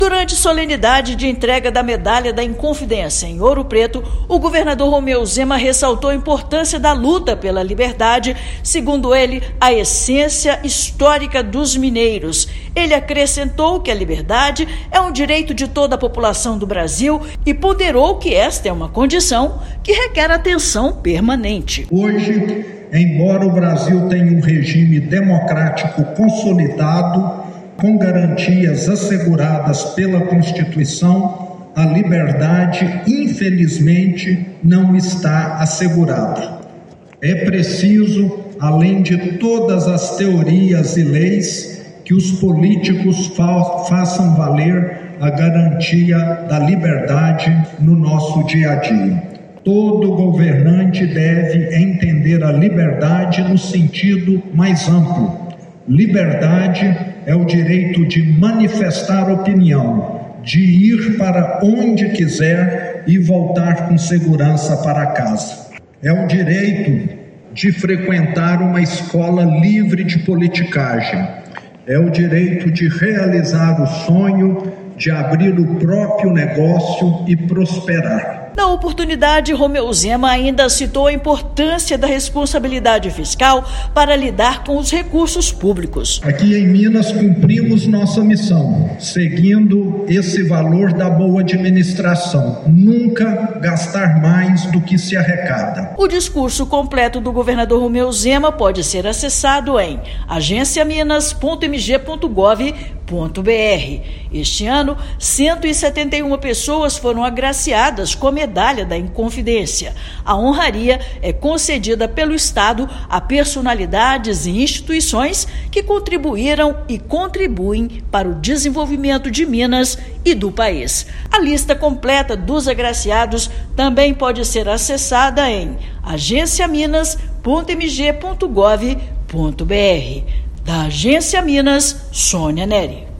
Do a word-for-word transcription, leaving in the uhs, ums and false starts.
Durante solenidade de entrega da Medalha da Inconfidência em Ouro Preto, o governador Romeu Zema ressaltou a importância da luta pela liberdade, segundo ele, a essência histórica dos mineiros. Ele acrescentou que a liberdade é um direito de toda a população do Brasil e ponderou que esta é uma condição que requer atenção permanente. Hoje, embora o Brasil tenha um regime democrático consolidado, com garantias asseguradas pela Constituição, a liberdade, infelizmente, não está assegurada. É preciso, além de todas as teorias e leis, que os políticos fa- façam valer a garantia da liberdade no nosso dia a dia. Todo governante deve entender a liberdade no sentido mais amplo. Liberdade é o direito de manifestar opinião, de ir para onde quiser e voltar com segurança para casa. É o direito de frequentar uma escola livre de politicagem. É o direito de realizar o sonho de abrir o próprio negócio e prosperar. Na oportunidade, Romeu Zema ainda citou a importância da responsabilidade fiscal para lidar com os recursos públicos. Aqui em Minas cumprimos nossa missão, seguindo esse valor da boa administração, nunca gastar mais do que se arrecada. O discurso completo do governador Romeu Zema pode ser acessado em agência minas ponto m g ponto gov ponto b r. Este ano, cento e setenta e uma pessoas foram agraciadas com a Medalha da Inconfidência. A honraria é concedida pelo Estado a personalidades e instituições que contribuíram e contribuem para o desenvolvimento de Minas e do país. A lista completa dos agraciados também pode ser acessada em agência minas ponto m g ponto gov ponto b r. Da Agência Minas, Sônia Neri.